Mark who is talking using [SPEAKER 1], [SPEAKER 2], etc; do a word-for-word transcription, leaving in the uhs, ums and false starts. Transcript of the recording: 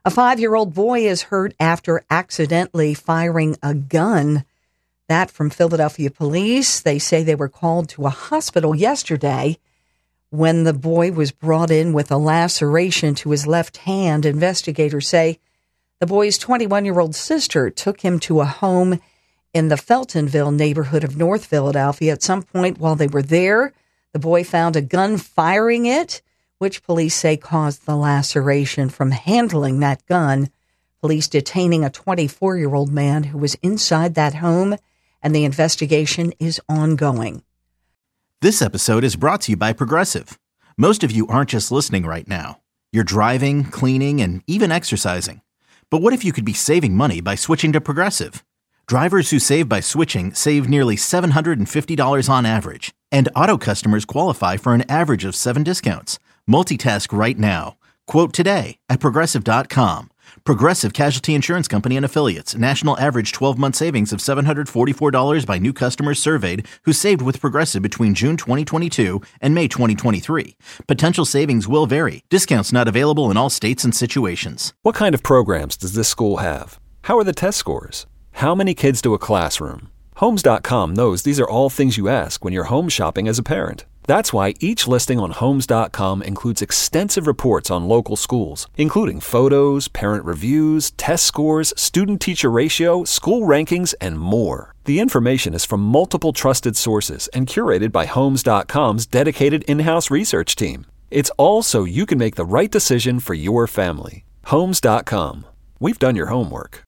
[SPEAKER 1] A five-year-old boy is hurt after accidentally firing a gun. That from Philadelphia police. They say they were called to a hospital yesterday when the boy was brought in with a laceration to his left hand. Investigators say the boy's twenty-one-year-old sister took him to a home in the Feltonville neighborhood of North Philadelphia. At some point while they were there, the boy found a gun, firing it, which police say caused the laceration from handling that gun. Police detaining a twenty-four-year-old man who was inside that home, and the investigation is ongoing.
[SPEAKER 2] This episode is brought to you by Progressive. Most of you aren't just listening right now. You're driving, cleaning, and even exercising. But what if you could be saving money by switching to Progressive? Drivers who save by switching save nearly seven hundred fifty dollars on average. And auto customers qualify for an average of seven discounts. Multitask right now. Quote today at Progressive dot com. Progressive Casualty Insurance Company and Affiliates. National average twelve-month savings of seven hundred forty-four dollars by new customers surveyed who saved with Progressive between June twenty twenty-two and May twenty twenty-three. Potential savings will vary. Discounts not available in all states and situations.
[SPEAKER 3] What kind of programs does this school have? How are the test scores? How many kids do a classroom? Homes dot com knows these are all things you ask when you're home shopping as a parent. That's why each listing on Homes dot com includes extensive reports on local schools, including photos, parent reviews, test scores, student-teacher ratio, school rankings, and more. The information is from multiple trusted sources and curated by Homes dot com's dedicated in-house research team. It's all so you can make the right decision for your family. Homes dot com. We've done your homework.